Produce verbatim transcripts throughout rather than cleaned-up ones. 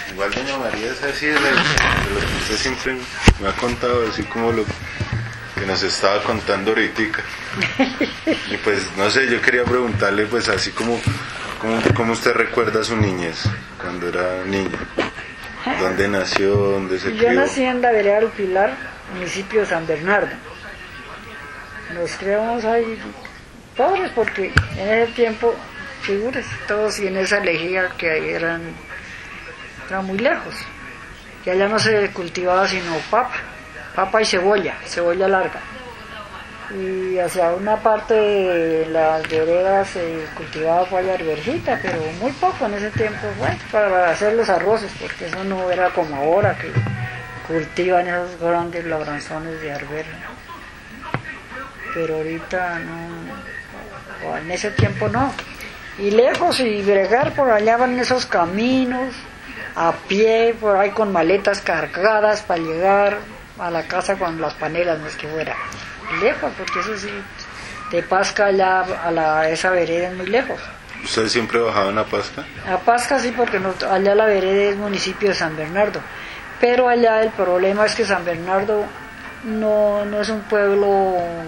Igual doña María es así de, de lo que usted siempre me ha contado, así como lo que nos estaba contando ahorita. Y pues no sé, yo quería preguntarle pues así como cómo, cómo usted recuerda su niñez cuando era niño. ¿Dónde nació? ¿Dónde se crió? Yo nací en la vereda del Pilar, municipio de San Bernardo. Nos criamos ahí pobres porque en ese tiempo, figúrese, todos y en esa lejía que ahí eran, eran muy lejos. Y allá no se cultivaba sino papa, papa y cebolla, cebolla larga. Y hacia una parte de las veredas se cultivaba fue arvejita, pero muy poco en ese tiempo, bueno, para hacer los arroces, porque eso no era como ahora que cultivan esos grandes labranzones de arveja. Pero ahorita no, o en ese tiempo no. Y lejos y bregar por allá van esos caminos, a pie, por ahí con maletas cargadas para llegar a la casa con las panelas, no es que fuera lejos, porque eso sí, de Pasca allá a la, esa vereda es muy lejos. ¿Usted siempre bajaba a Pasca? A Pasca sí, porque no, allá la vereda es municipio de San Bernardo, pero allá el problema es que San Bernardo no, no es un pueblo, un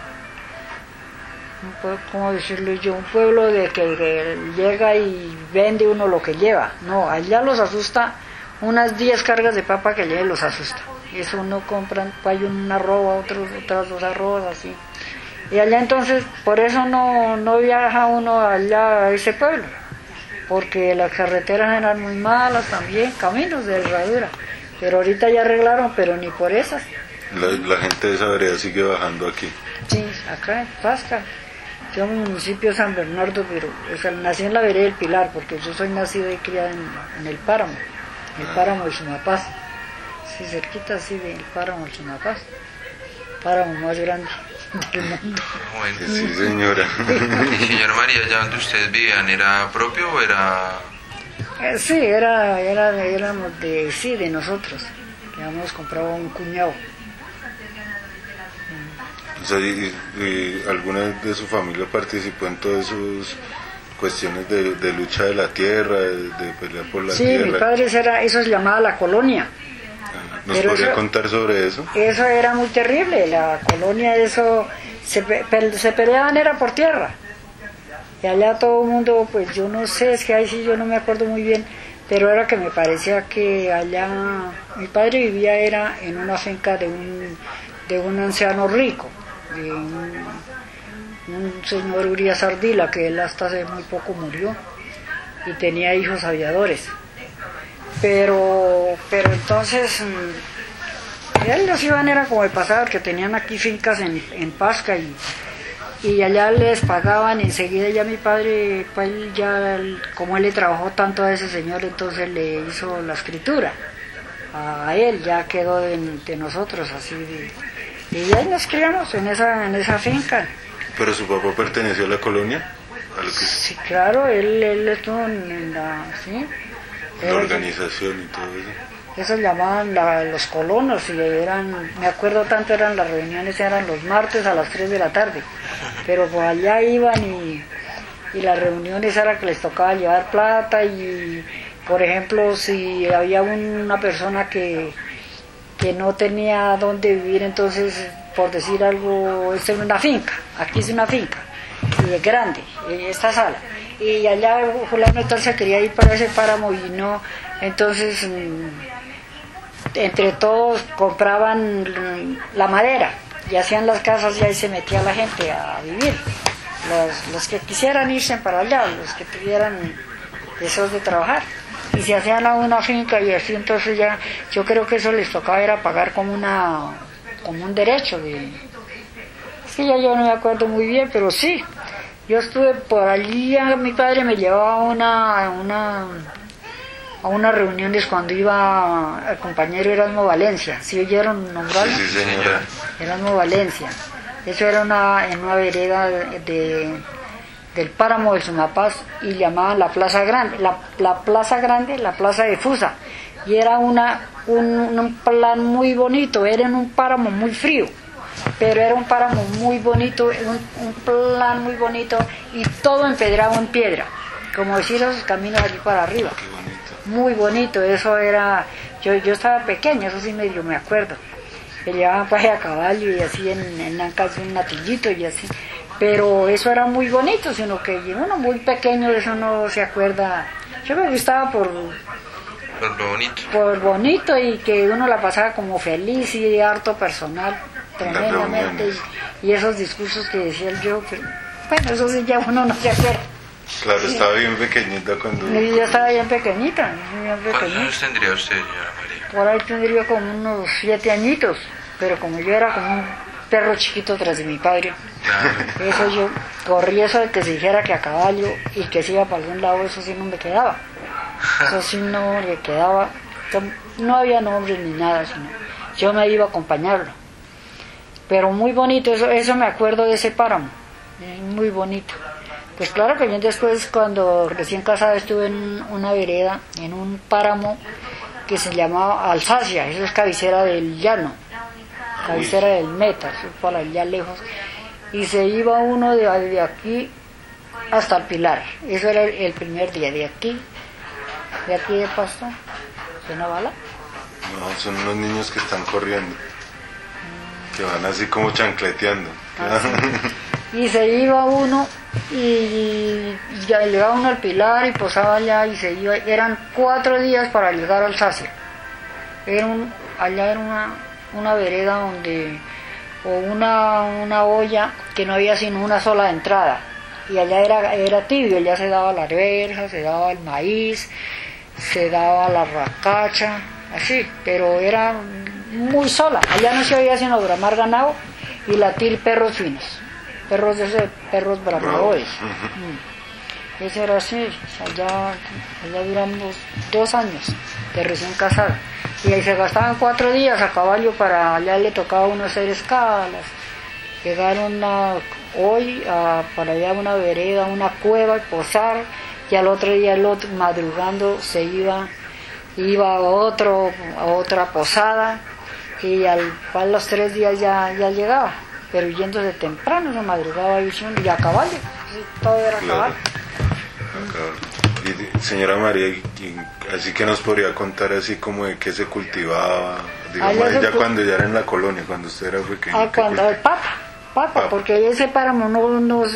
pueblo, ¿cómo decirlo yo? Un pueblo de que, que llega y vende uno lo que lleva, no, allá los asusta unas diez cargas de papa que lleven, los asusta. Eso uno compra, hay una arroba, otros, otras dos arrobas, así. Y allá entonces, por eso no, no viaja uno allá a ese pueblo, porque las carreteras eran muy malas también, caminos de herradura. Pero ahorita ya arreglaron, pero ni por esas. La, la gente de esa vereda sigue bajando aquí. Sí, acá en Pasca. Yo en mi municipio de San Bernardo, pero o sea, nací en la vereda del Pilar, porque yo soy nacido y criado en, en el páramo, el páramo de Sumapaz. Sí, cerquita así del páramo del Sumapaz, páramo más grande del mundo. Bueno. Sí, señora. Señora María, ¿ya donde ustedes vivían era propio o era...? Eh, sí, era, era, éramos de, sí, de nosotros, que habíamos comprado un cuñado. O sea, y, y ¿alguna de su familia participó en todas esas cuestiones de, de lucha de la tierra, de, de pelear por la sí, tierra? Sí, mi padre era, eso se llamaba la colonia. ¿Nos Pero podría eso, contar sobre eso? Eso era muy terrible, la colonia, eso, se, se peleaban era por tierra. Y allá todo el mundo, pues yo no sé, es que ahí sí yo no me acuerdo muy bien, pero era que me parecía que allá, mi padre vivía era en una finca de un, de un anciano rico, de un, un señor Urias Ardila, que él hasta hace muy poco murió, y tenía hijos aviadores. Pero, pero entonces, él los iban era como de pasado, que tenían aquí fincas en, en Pasca y, y allá les pagaban, enseguida ya mi padre, pues ya, como él le trabajó tanto a ese señor, entonces le hizo la escritura a él, ya quedó de, de nosotros, así de, y ahí nos criamos en esa, en esa finca. ¿Pero su papá perteneció a la colonia? ¿A lo que... Sí, claro, él, él estuvo en, en la, ¿sí? la organización y todo eso. Eso llamaban la, los colonos y eran, me acuerdo tanto, eran las reuniones, eran los martes a las tres de la tarde, pero por allá iban y, y las reuniones era que les tocaba llevar plata y, por ejemplo, si había una persona que, que no tenía dónde vivir, entonces, por decir algo, esta es una finca, aquí es una finca, y es grande, esta sala. Y allá fulano entonces quería ir para ese páramo y no, entonces entre todos compraban la madera y hacían las casas y ahí se metía la gente a vivir, los, los que quisieran irse para allá, los que tuvieran deseos de trabajar, y se hacían a una finca y así, entonces ya yo creo que eso les tocaba era pagar como una como un derecho de, sí, ya yo no me acuerdo muy bien, pero sí. Yo estuve por allí, mi padre me llevaba a una, a una, a unas reuniones cuando iba el compañero Erasmo Valencia. ¿Sí oyeron nombrarlo? Sí, sí, señora. Erasmo Valencia. Eso era una, en una vereda de, de, del páramo del Sumapaz y llamaban la Plaza Grande. La, la Plaza Grande, la Plaza de Fusa. Y era una, un, un plan muy bonito, era en un páramo muy frío. Pero era un páramo muy bonito, un, un plan muy bonito y todo empedrado en piedra, como decir esos caminos allí para arriba. Qué bonito. muy bonito, eso era, yo, yo estaba pequeña, eso sí medio me acuerdo, que llevaban paje a caballo y así en, en casi un latillito y así, pero eso era muy bonito, sino que uno muy pequeño de eso no se acuerda. Yo me gustaba por Por lo bonito. por bonito y que uno la pasaba como feliz y harto personal tremendamente, y, y esos discursos que decía el yo, pero bueno, eso sí ya uno no se acuerda. Claro, Sí. estaba bien pequeñita cuando... Y yo estaba bien pequeñita, bien ¿Cuántos pequeñita. años tendría usted, señora María? Por ahí tendría como unos siete añitos, pero como yo era como un perro chiquito tras de mi padre, Claro. eso yo corría, eso de que se dijera que a caballo y que se iba para algún lado, eso sí no me quedaba. Eso sí no le quedaba, no había nombre ni nada, sino yo me iba a acompañarlo. Pero muy bonito, eso, eso me acuerdo de ese páramo, eh, muy bonito. Pues claro que yo después, cuando recién casada, estuve en una vereda, en un páramo que se llamaba Alsacia, eso es cabecera del llano, cabecera del Meta, eso es por allá lejos, y se iba uno de, de aquí hasta el Pilar, eso era el, el primer día, de aquí, de aquí de Pasto, ¿suena bala? No, son unos niños que están corriendo, que van así como chancleteando. Ah, sí. Y se iba uno y ya llegaba uno al Pilar y posaba allá y se iba, eran cuatro días para llegar a Alsacia. Era un, allá era una, una vereda donde, o una, una olla que no había sino una sola entrada, y allá era, era tibio, allá se daba la arveja, se daba el maíz, se daba la racacha, así, pero era muy sola, allá no se oía sino bramar ganado y latir perros finos, perros de esos perros bramadores. Mm. Eso era así, allá, allá duramos dos años de recién casado, y ahí se gastaban cuatro días a caballo, para allá le tocaba a uno hacer escalas, llegar una, hoy a, para allá a una vereda, una cueva y posar, y al otro día el otro, madrugando se iba, iba a otro, a otra posada, y al, a los tres días ya, ya llegaba, pero yéndose temprano, se madrugaba y a caballo, todo era a caballo. Y, señora María, y, y así que nos podría contar así como de qué se cultivaba, digamos, Allá se ya cu- cuando ya era en la colonia, cuando usted era pequeño. Ah, ¿qué cuando culti- el papa, papa, Papa. porque ese páramo no nos,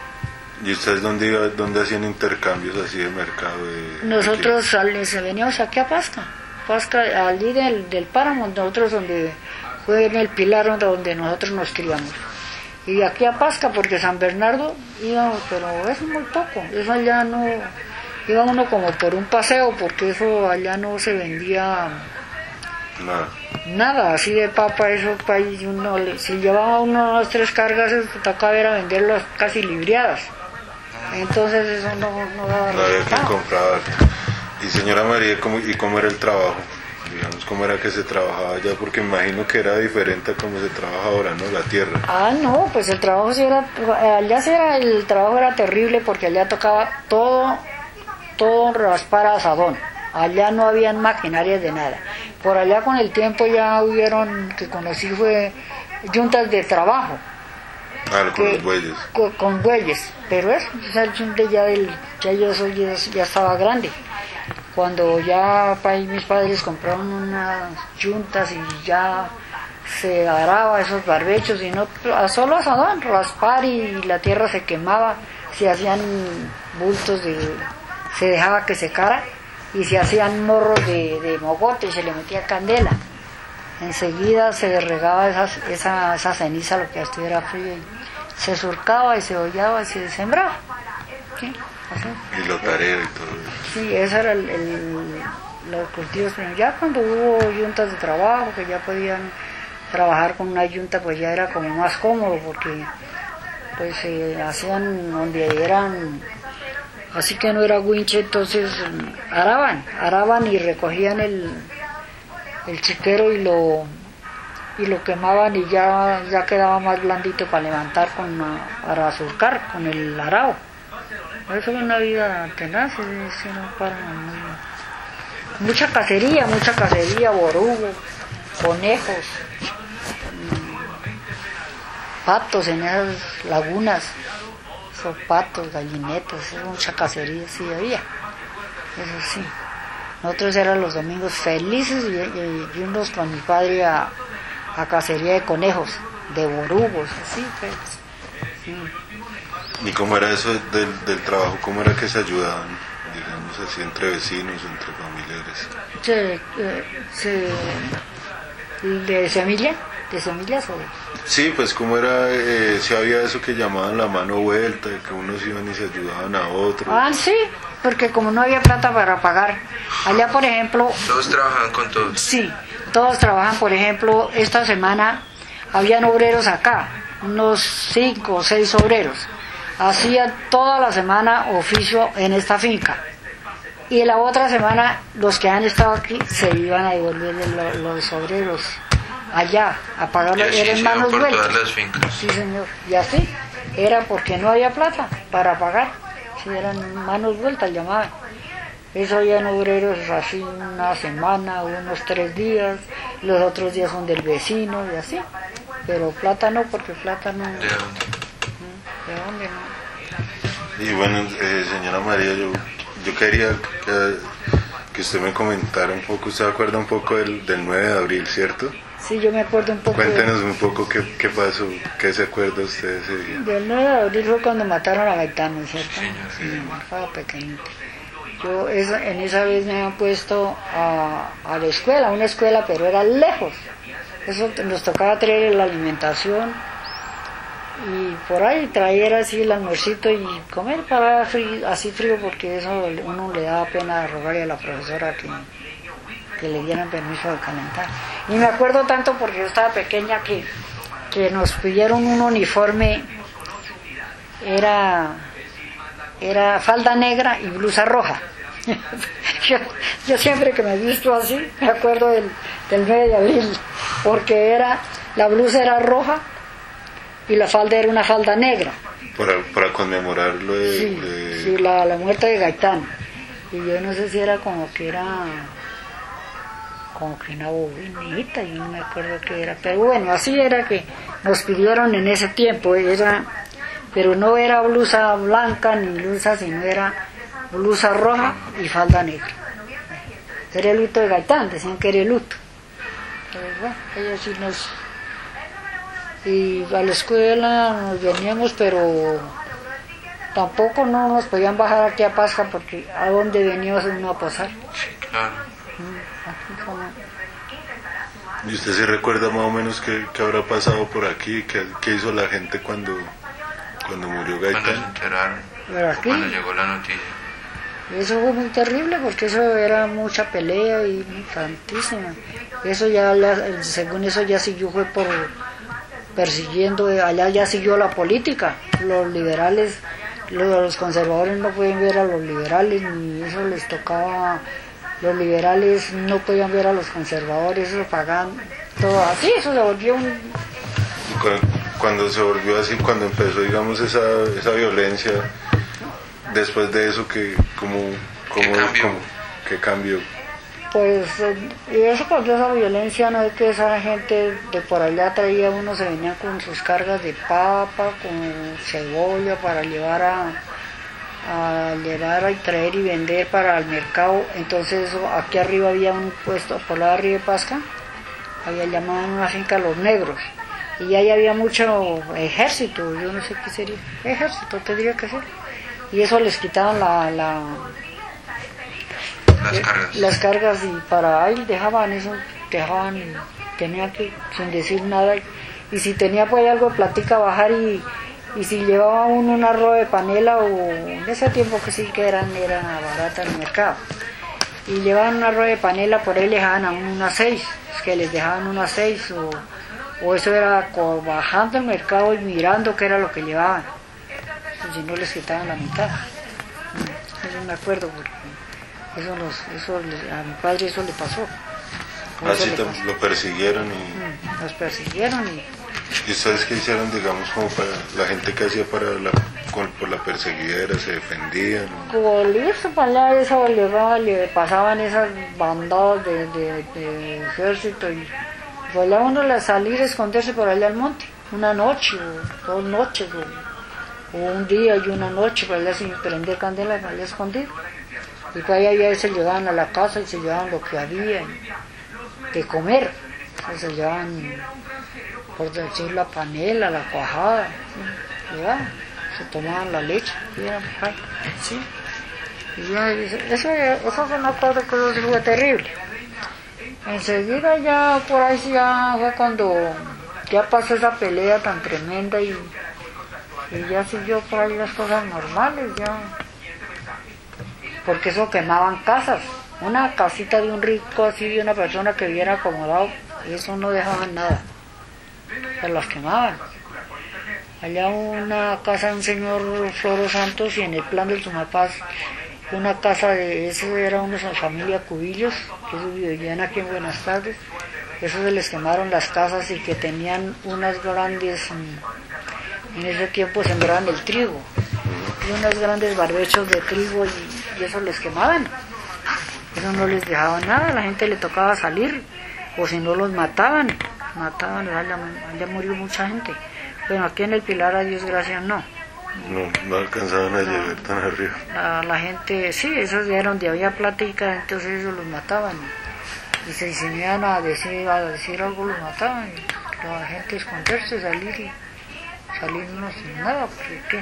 ¿Y ustedes dónde, iba, dónde hacían intercambios así de mercado? De, nosotros sal- se veníamos aquí a Pasca, Pasca, allí del, del páramo, nosotros donde fue en el Pilar donde, donde nosotros nos criamos. Y de aquí a Pasca, porque San Bernardo íbamos, pero eso es muy poco, eso allá no, iba uno como por un paseo, porque eso allá no se vendía Nada. nada, así de papa, eso país, uno, le- si llevaba uno dos, tres cargas, eso tocaba era venderlas casi libriadas. Entonces eso no, no daba No había quien resultado. compraba. Y señora María, ¿cómo, ¿y cómo era el trabajo? Digamos, ¿cómo era que se trabajaba allá? Porque me imagino que era diferente a cómo se trabaja ahora, ¿no? La tierra. Ah, no, pues el trabajo sí era, allá sí era, el trabajo era terrible porque allá tocaba todo, todo raspar a asadón. Allá no habían maquinarias de nada. Por allá con el tiempo ya hubieron, que conocí fue yuntas de trabajo. Ah, con que- los bueyes. Con, con bueyes, pero eso, esa yunta ya del, ya yo soy, ya, ya estaba grande. Cuando ya pa- mis padres compraron unas yuntas y ya se araba esos barbechos y no, a solo asadón, raspar y la tierra se quemaba, se hacían bultos de, se dejaba que secara y se hacían morros de, de mogote y se le metía candela. Enseguida se regaba esas, esa, esa ceniza, lo que estuviera frío, y se surcaba y se hollaba y se sembraba. ¿Sí? Así. Y lo tarero y todo eso. Sí, eso era el, el- los cultivos. Pero ya cuando hubo yuntas de trabajo, que ya podían trabajar con una yunta, pues ya era como más cómodo, porque pues se hacían donde eran, así que no era winche, entonces araban, araban y recogían el, el chiquero y lo y lo quemaban y ya, ya quedaba más blandito para levantar con la- para surcar con el arao. Eso fue una vida tenaz, ese no para muy- mucha cacería, mucha cacería, borugo, conejos, mm, patos en esas lagunas, esos patos, gallinetas, eso, mucha cacería sí había, eso sí. Nosotros eran los domingos felices y, y, y unos con mi padre a, a cacería de conejos, de borugos, así pues. Sí. ¿Y cómo era eso del, del trabajo? ¿Cómo era que se ayudaban, digamos así, entre vecinos, entre familiares? Se, eh, se, ¿De semilla? ¿De semillas o de...? Sí, pues cómo era, eh, si había eso que llamaban la mano vuelta, de que unos iban y se ayudaban a otros. Ah, sí, porque como no había plata para pagar, allá por ejemplo... Todos trabajan con todos. Sí, todos trabajan, por ejemplo, esta semana habían obreros acá, unos cinco o seis obreros. Hacían toda la semana oficio en esta finca. Y la otra semana los que han estado aquí se iban a devolverle los, los obreros allá a pagar, eran manos por vueltas. todas las fincas. Sí, señor. Y así era porque no había plata para pagar. Sí, eran manos vueltas llamaban. Eso habían obreros así una semana, unos tres días, los otros días son del vecino y así. Pero plata no, porque plata no. ¿De dónde? ¿De dónde no? Y bueno, eh, señora María, yo, yo quería que, que usted me comentara un poco, usted se acuerda un poco del, del nueve de abril, ¿cierto? Sí, yo me acuerdo un poco. Cuéntenos de, un poco qué, qué pasó, qué se acuerda usted ese día. Del nueve de abril fue cuando mataron a Gaetano, ¿cierto? Señor. Sí, estaba pequeñito. Yo esa, en esa vez me habían puesto a, a la escuela, a una escuela, pero era lejos. Eso nos tocaba traer la alimentación y por ahí traer así el almuercito y comer para frío, así frío, porque eso uno le daba pena rogarle a la profesora que, que le dieran permiso de calentar. Y me acuerdo tanto porque yo estaba pequeña que, que nos pidieron un uniforme, era, era falda negra y blusa roja. yo, yo siempre que me he visto así, me acuerdo del, del nueve de abril, porque era, la blusa era roja y la falda era una falda negra. Para, para conmemorarlo de... Sí, de... sí, la, la muerte de Gaitán. Y yo no sé si era como que era... como que una bobinita, yo no me acuerdo qué era. Pero bueno, así era que nos pidieron en ese tiempo. Era, pero no era blusa blanca ni blusa, sino era blusa roja y falda negra. Era el luto de Gaitán, decían que era el luto. Pero bueno, ellos sí nos... Y a la escuela nos veníamos, pero tampoco no nos podían bajar aquí a Pasca, porque a dónde veníamos uno a pasar. Sí, claro. Aquí como... ¿Y usted se recuerda más o menos qué, qué habrá pasado por aquí? ¿Qué, qué hizo la gente cuando, cuando murió Cuando se Gaitán? enteraron, Pero aquí, cuando llegó la noticia. eso fue muy terrible, porque eso era mucha pelea y tantísima. Eso ya, la- según eso ya siguió, fue por persiguiendo, allá ya siguió la política. Los liberales, los, los conservadores no pueden ver a los liberales, ni eso les tocaba. Los liberales no podían ver a los conservadores, eso pagaban todo así, eso se volvió un... Y cu- Cuando se volvió así, cuando empezó, digamos, esa, esa violencia, después de eso, que como, como, ¿Qué cambió? como- ¿qué cambió? Pues, eh, y eso con esa violencia, no es que esa gente de por allá traía, uno se venía con sus cargas de papa, con cebolla para llevar a, a llevar y traer y vender para el mercado. Entonces eso, aquí arriba había un puesto, por la arriba de Pasca, había llamado en una finca Los Negros, y ahí había mucho ejército, yo no sé qué sería, ejército tendría que ser, y eso les quitaban la... la Las cargas. las cargas y para ahí dejaban eso, dejaban, tenía que sin decir nada, y si tenía pues algo de platica bajar, y, y si llevaba uno una rueda de panela, o en ese tiempo que sí que eran, eran baratas en el mercado, y llevaban una rueda de panela, por ahí le dejaban a uno unas seis, es que les dejaban unas seis, o, o eso era co- bajando el mercado y mirando qué era lo que llevaban, y si no les quitaban la mitad. Mm, Eso me acuerdo porque eso, nos, eso le- a mi padre eso le pasó. Eso Así le te- pasó. lo persiguieron y, Mm, Nos persiguieron y y ustedes qué hicieron, digamos, como para la gente que hacía para la, con- por la perseguidera, se defendían. volverse para allá, eso le, daba- le pasaban esas bandadas de, de, de ejército, y pues allá uno le salir a esconderse por allá al monte, una noche o dos noches, o, o un día y una noche, para allá sin prender candela, para allá escondido. Y pues ahí a se llevaban a la casa y se llevaban lo que había de comer. Entonces se llevaban, por decir, la panela, la cuajada, ¿sí? Llevaban, se tomaban la leche, y era, ¿sí? Y ya, eso, eso fue una cosa que eso fue terrible. Enseguida ya por ahí ya fue cuando ya pasó esa pelea tan tremenda y, y ya siguió por ahí las cosas normales ya, porque eso quemaban casas, una casita de un rico así, de una persona que hubiera acomodado, eso no dejaban nada, se las quemaban. Allá una casa de un señor Floro Santos y en el plan del Sumapaz una casa de, eso era una familia Cubillos, que ellos vivían aquí en Buenas Tardes, eso se les quemaron las casas y que tenían unas grandes, en ese tiempo sembraban el trigo, y unos grandes barbechos de trigo y, y eso les quemaban, eso no les dejaba nada, a la gente le tocaba salir, o si no los mataban, mataban, allá, allá murió mucha gente. Bueno, aquí en el Pilar, a Dios gracias, no. No, no alcanzaban a llegar tan arriba. La, la gente, sí, esos ya era donde había plática, entonces ellos los mataban. Y se enseñaban a decir, a decir algo, los mataban. Y la gente esconderse, salir y salirnos sin nada, porque qué.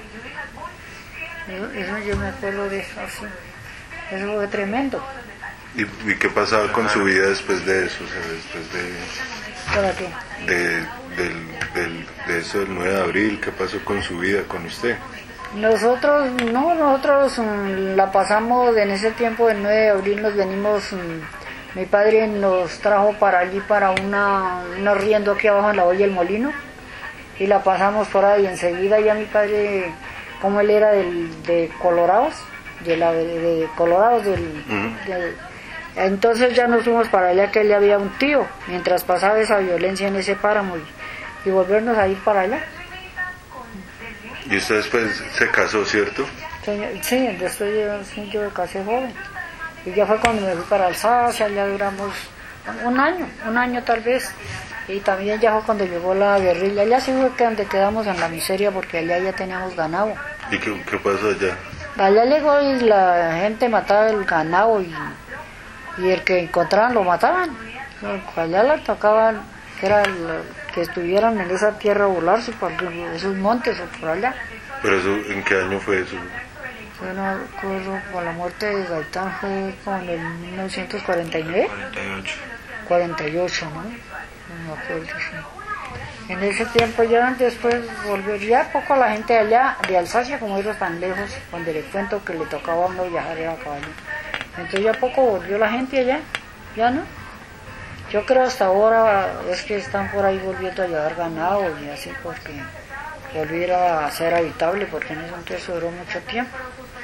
Eso, eso yo me acuerdo de eso, así. Eso fue tremendo. ¿Y, y qué pasaba con su vida después de eso? O sea, después de... ¿Para qué? De, del, del, de eso del nueve de abril, ¿qué pasó con su vida, con usted? Nosotros, no, nosotros um, la pasamos en ese tiempo del nueve de abril, nos venimos, um, mi padre nos trajo para allí, para una, un arriendo aquí abajo en la olla del molino, y la pasamos por ahí, enseguida ya mi padre, como él era del, de Colorados, de, la, de, de Colorados, del... Uh-huh. de, entonces ya nos fuimos para allá, que allá había un tío, mientras pasaba esa violencia en ese páramo, y, y volvernos a ir para allá. ¿Y usted después se casó, cierto? Sí, después yo, sí, yo me casé joven. Y ya fue cuando me fui para Alsacia, ya duramos un año, un año tal vez. Y también ya fue cuando llegó la guerrilla. Allá sí fue que donde quedamos en la miseria, porque allá ya teníamos ganado. ¿Y qué, qué pasó allá? Allá llegó y la gente mataba el ganado y... y el que encontraban lo mataban. Allá le tocaban que era el, que estuvieran en esa tierra a volarse por esos montes o por allá. ¿Pero eso en qué año fue eso? Yo no recuerdo, con la muerte de Gaitán fue con el mil novecientos cuarenta y nueve. cuarenta y ocho. cuarenta y ocho, ¿no? No me acuerdo, sí. En ese tiempo ya después volvería poco a la gente de allá, de Alsacia, como era tan lejos, donde le cuento que le tocaba a uno viajar era a caballo. Entonces ya poco volvió la gente allá, ya no. Yo creo hasta ahora es que están por ahí volviendo a llevar ganado y así, porque volviera a ser habitable, porque en ese entonces duró mucho tiempo.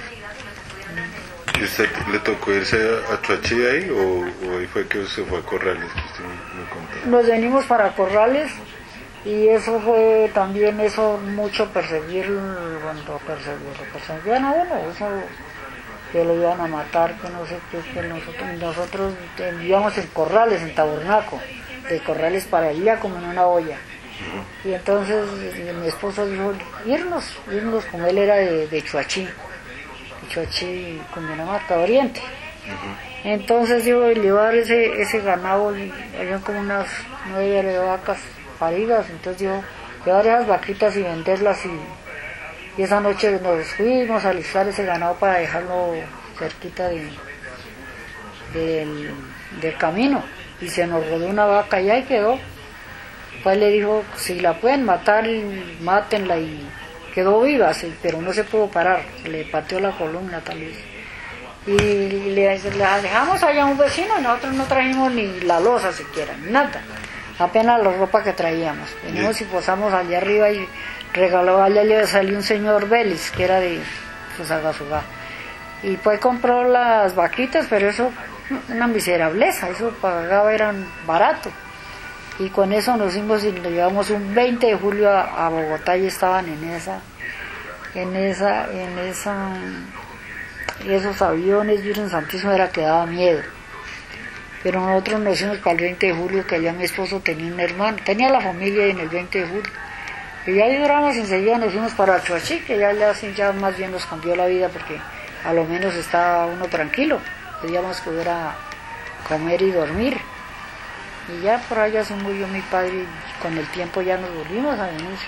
¿Y usted le tocó irse a Chuachi ahí o, o ahí fue que se fue a Corrales? Que usted me contó? Nos venimos para Corrales y eso fue también eso mucho perseguir, cuando perseguir, perseguían a uno, eso... que lo iban a matar, que no sé qué, que nosotros, nosotros vivíamos en Corrales, en Tabernaco, de Corrales para allá como en una olla. Y entonces mi esposo dijo, irnos, irnos como él era de, de Chuachi, de Chuachi, Cundinamarca, Oriente. Entonces dijo, llevar ese, ese ganado, habían como unas nueve vacas paridas, entonces dijo, llevar esas vaquitas y venderlas y... Y esa noche nos fuimos a alistar ese ganado para dejarlo cerquita de, del, del camino. Y se nos rodó una vaca allá y quedó. Pues le dijo, si la pueden matar, mátenla. Y quedó viva, sí, pero no se pudo parar. Se le partió la columna tal vez. Y le, la dejamos allá a un vecino y nosotros no trajimos ni la loza siquiera, ni nada. Apenas la ropa que traíamos. Venimos y posamos allá arriba y... regaló, allá le salió un señor Vélez que era de Fusagasugá y pues compró las vaquitas, pero eso una miserableza, eso pagaba, eran barato, y con eso nos fuimos y nos llevamos un veinte de julio a, a Bogotá y estaban en esa en esa en esa esos aviones Virgen Santísimo, era que daba miedo, pero nosotros nos fuimos para el veinte de julio, que allá mi esposo tenía un hermano, tenía la familia en el veinte de julio. Y ya duramos, enseguida nos fuimos para Chuachi, que ya, ya, ya más bien nos cambió la vida, porque a lo menos estaba uno tranquilo, podíamos que hubiera comer y dormir. Y ya por allá se murió mi padre y con el tiempo ya nos volvimos a venir.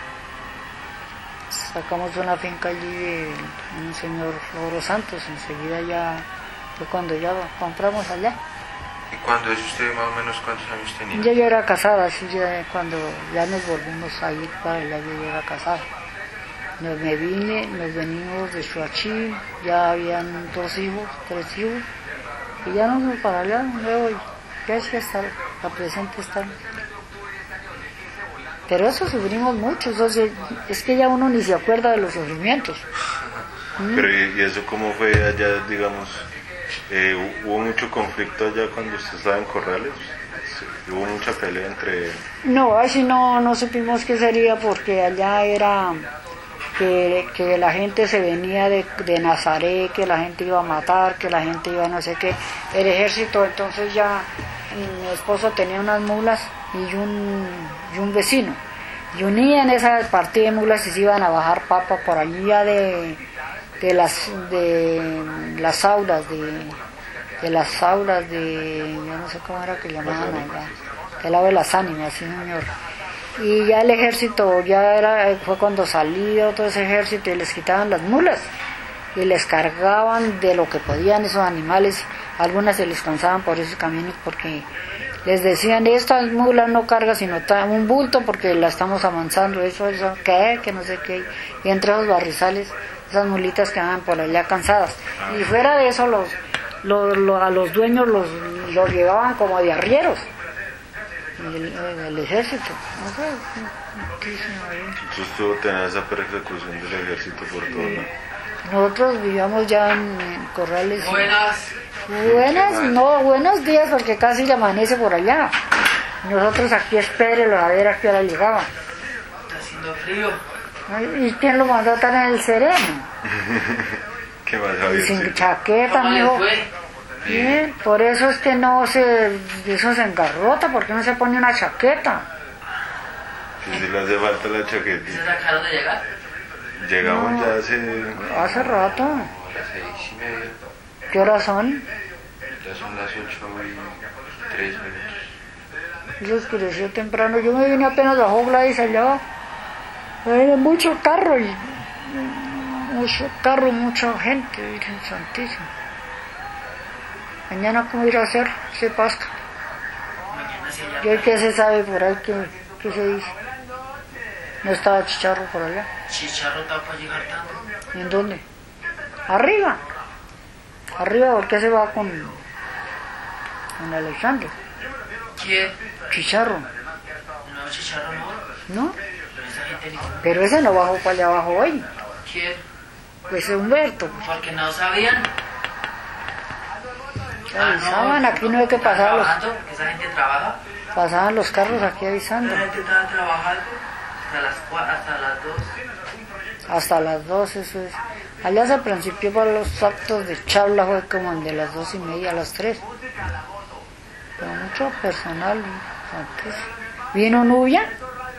Sacamos una finca allí de un señor Loro Santos, enseguida ya fue cuando ya compramos allá. ¿Y cuándo es usted más o menos cuántos años tenía? Yo ya era casada, así ya cuando ya nos volvimos a ir para allá, yo ya era casada. Nos me vine, nos venimos de Chuachí, ya habían dos hijos, tres hijos, y ya nos fuimos para allá, luego ya sí hasta la presente estamos. Pero eso sufrimos mucho, entonces, es que ya uno ni se acuerda de los sufrimientos. ¿Mm? Pero ¿y, y eso cómo fue allá, digamos? Eh, ¿Hubo mucho conflicto allá cuando usted estaba en Corrales? ¿Hubo mucha pelea entre...? No, así no, no supimos qué sería porque allá era que, que la gente se venía de, de Nazaret, que la gente iba a matar, que la gente iba a no sé qué, el ejército. Entonces ya mi esposo tenía unas mulas y un, y un vecino, y unían esa partida de mulas y se iban a bajar papa por allí ya de, de las de las aulas de, de las aulas de, yo no sé cómo era que llamaban allá, del lado de las ánimas, sí señor. Y ya el ejército, ya era, fue cuando salió todo ese ejército y les quitaban las mulas y les cargaban de lo que podían esos animales. Algunas se les cansaban por esos caminos porque les decían, estas mulas no carga sino un bulto porque la estamos amansando, eso, eso, ¿qué? Que no sé qué. Y entre esos barrizales, esas mulitas quedaban por allá cansadas. Y fuera de eso, los, los, los a los dueños los, los llevaban como de arrieros. El, el ejército, no sé, Entonces tuvo que tener esa persecución del ejército por todo, ¿no? Nosotros vivíamos ya en, en Corrales. Buenas. Buenas, no, buenos días porque casi le amanece por allá. Nosotros aquí espérenlo a ver a qué hora llegaba. Está haciendo frío. ¿Y quién lo mandó a estar en el sereno? ¿Qué más, Y Javier? sin chaqueta, ¿Cómo les mijo. fue? Bien, por eso es que no se, eso se engarrota, porque no se pone una chaqueta. Si sí le hace falta la chaqueta. ¿Se sacaron de llegar? Llegamos No. ya hace... Hace rato. A las seis y media, ¿Qué horas son? ya son las ocho y tres minutos. Se oscureció temprano. Yo me vine apenas bajó Gladys allá. Hay mucho carro y mucho carro, mucha gente, Virgen Santísima. Mañana cómo ir a hacer ese Pascua. Mañana sí allá. ¿Qué, qué se sabe por ahí? ¿Qué, qué se dice? ¿No estaba Chicharro por allá? Chicharro está para llegar tanto. ¿En dónde? Arriba. Arriba, ¿por qué se va con, con Alexander? ¿Quién? Chicharro, No, Chicharro no. ¿no? Pero esa gente ni... Pero ese no bajó para allá abajo hoy. ¿Quién? Pues Humberto. Porque no sabían. Avisaban, aquí no hay que Están pasar los, trabajando, que esa gente trabaja. pasaban los carros aquí avisando. La gente estaba trabajando hasta las cua- hasta las dos. Hasta las dos, eso es. Allá se principió para los actos de charla, fue como de las dos y media a las tres. Pero mucho personal. Antes. ¿Vino Nubia?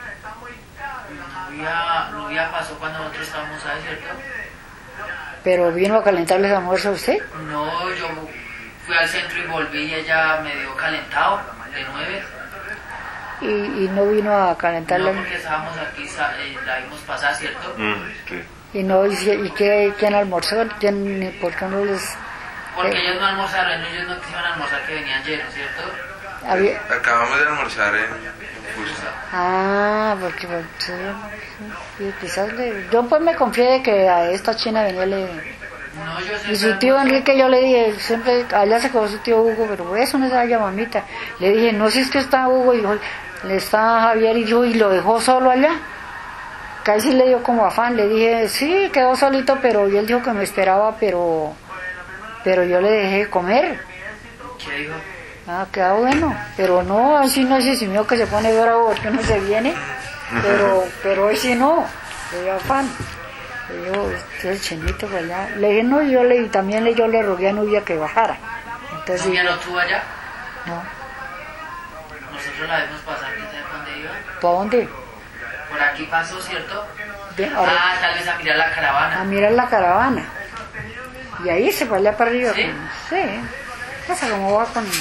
Nubia, Nubia pasó cuando nosotros estábamos ahí, ¿cierto? ¿Pero vino a calentarles almuerzo a usted? No, yo fui al centro y volví y ella me dio calentado de nueve. Y, y no vino a calentarle. No, porque estábamos aquí, sa- eh, la vimos pasar, ¿cierto? Mm, sí. Y no, y, si- y qué, quién almorzó, ¿Quién, ¿por qué no les Porque eh, ellos no almorzaron, ellos no quisieron almorzar, que venían llenos, ¿cierto? había? Acabamos de almorzar en Fusa. Ah, porque pues, sí, sí, sí, quizás le, yo pues me confié de que a esta china venía le, No, yo sé. y su tío Enrique, yo le dije, siempre, allá se quedó su tío Hugo, pero eso no es allá, mamita. Le dije, no, si es que está Hugo, y dijo, le está Javier, y yo, y lo dejó solo allá. Casi le dio como afán, le dije, sí, quedó solito, pero y él dijo que me esperaba, pero, pero yo le dejé comer. ¿Qué dijo? Ah, queda bueno, pero no, así no es mío que se pone bravo porque no se viene, pero, pero hoy sí no, le dio afán. Le digo, este es el chinito para allá. Le dije, no, yo le, y también le, yo le rogué a Nubia que bajara. Entonces, ¿Nubia no estuvo allá? no, Nosotros la vimos pasar, ¿quién sabe dónde iba? ¿para dónde? Por aquí pasó, ¿cierto? De- ahora- Ah, tal vez a mirar la a caravana. mirar la caravana. Y ahí se va allá para arriba. ¿Sí? Con, sí. Pasa como va con...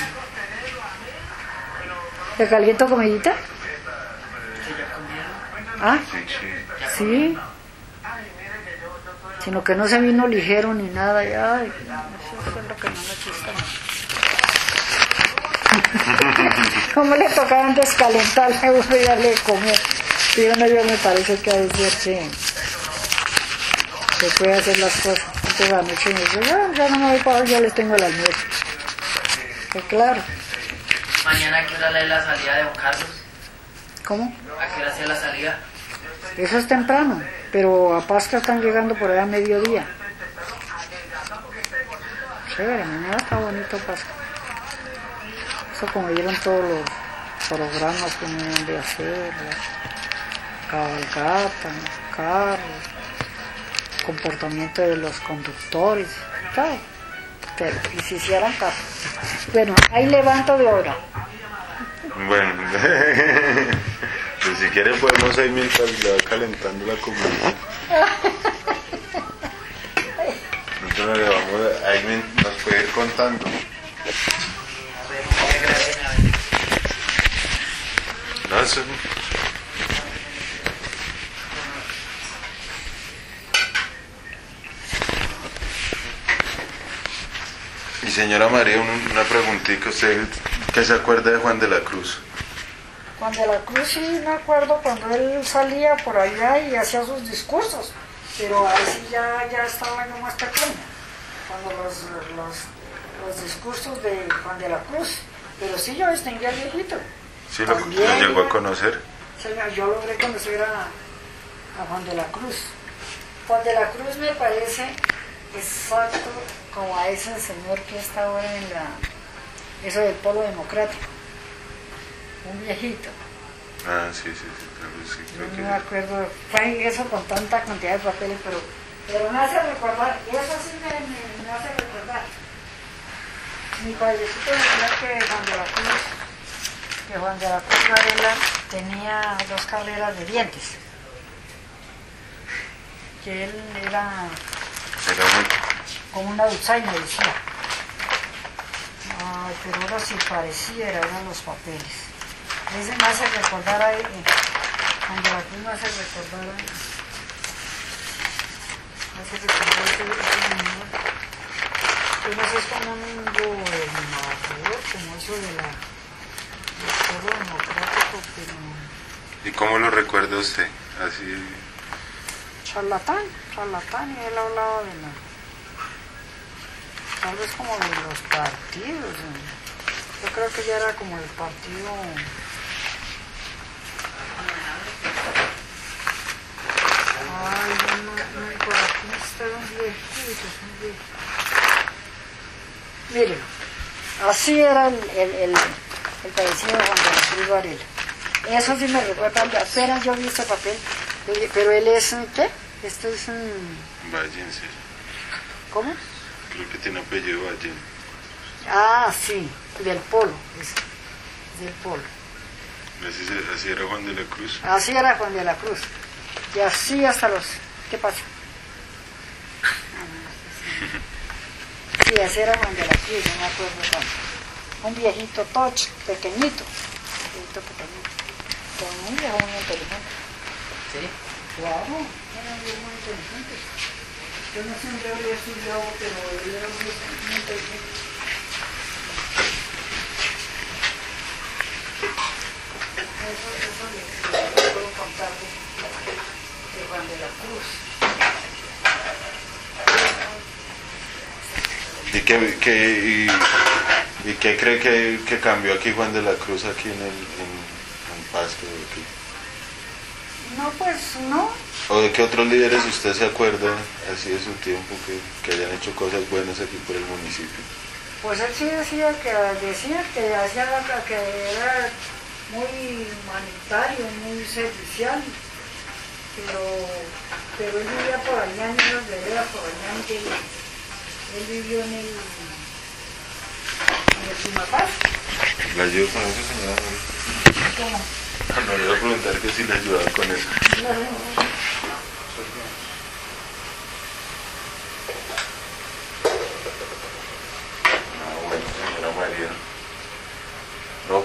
¿Te caliento comidita? ¿Sí ya comieron? Ah, Sí, sí. ¿Ya sí. Sino que no se vino ligero ni nada. Y, ay, eso es lo que no me gusta. ¿Cómo le tocaban descalentarle a uno y darle de comer? Y uno ya me parece que a veces que se puede hacer las cosas. Entonces la noche me dice, ya, ya no me voy para, ya les tengo el almuerzo. Que claro. Mañana a qué hora es la salida de Don Carlos. ¿Cómo? ¿A qué hora es la salida? Eso es temprano, pero a Pascua están llegando por ahí a mediodía. Chévere, mañana está bonito Pascua. Eso como vieron todos los programas que me iban de hacer, la cabalgata, los carros, comportamiento de los conductores, todo. Pero, y si hicieran caso. Bueno, ahí levanto de hora. Bueno, pues si quiere podemos ahí mientras le va calentando la comida. Nosotros le vamos a, ahí me- nos puede ir contando. A ver, voy a grabar, a ver. No, eso- Y señora María, un- una preguntita, ¿usted qué se acuerda de Juan de la Cruz? Juan de la Cruz sí me acuerdo cuando él salía por allá y hacía sus discursos, pero ahí sí ya, ya estaba yo más pequeña, cuando los, los, los discursos de Juan de la Cruz, pero sí yo distinguía al viejito. Sí, lo, También, lo llegó a ya. conocer. Señor, yo logré conocer a, a Juan de la Cruz. Juan de la Cruz me parece exacto como a ese señor que está ahora en la, eso del Polo Democrático, un viejito. Ah, sí, sí, sí, claro, sí, Yo creo no que me acuerdo, fue eso con tanta cantidad de papeles, pero, pero me hace recordar, eso sí me, me, me hace recordar. Mi padrecito decía que Juan de la Cruz, que Juan de la Cruz Varela tenía dos carreras de dientes, que él era era muy... como una Alzheimer, decía. Ay, pero ahora sí parecía, eran los papeles. Ese me hace recordar a él, cuando la Cruz me hace recordar a él. Me hace recordar a ese, ese señor. Yo no sé, es como un gobernador, como eso de la, del pueblo democrático, pero ¿Y cómo lo recuerda usted? Así... charlatán, charlatán, y él hablaba de la, tal vez como de los partidos. ¿Eh? Yo creo que ya era como el partido. Ay, no, no, no, por aquí estaban viejitos, un viejito. Miren, así era el, el, el, el parecido de Juan de la Cruz Varela. Eso sí me recuerda, apenas yo vi este papel, pero él es, ¿qué? Esto es un... Vallen, sí. ¿Cómo? Creo que tiene apellido Vallen. Ah, sí, del Polo, es, del Polo. Así, se- así era Juan de la Cruz. Así era Juan de la Cruz. Y así hasta los... ¿Qué pasa? Sí, así era Juan de la Cruz, no me acuerdo cuánto. Un viejito toch, pequeñito. Un viejito pequeñito. Pero muy viejo, muy inteligente. ¿Sí? Claro, era muy, muy inteligente. Yo no sé en qué habría estudiado, pero él era muy, muy inteligente. Eso, eso le, le puedo contar de, de Juan de la Cruz. ¿Y qué, qué- y, y qué cree que, que cambió aquí Juan de la Cruz aquí en, el, en, en Pasto? ¿O qué? No, pues no. ¿O de qué otros líderes usted se acuerda así de su tiempo que, que hayan hecho cosas buenas aquí por el municipio? Pues él sí decía que, decía que hacía la- que era muy humanitario, muy servicial, pero, pero él vivía por allá en unas veredas, por allá en que él vivió en el, en el Sumapaz. ¿Le ayudo con eso, señora? ¿Cómo? No, le iba a preguntar que si le ayudaba con eso. No, no, no.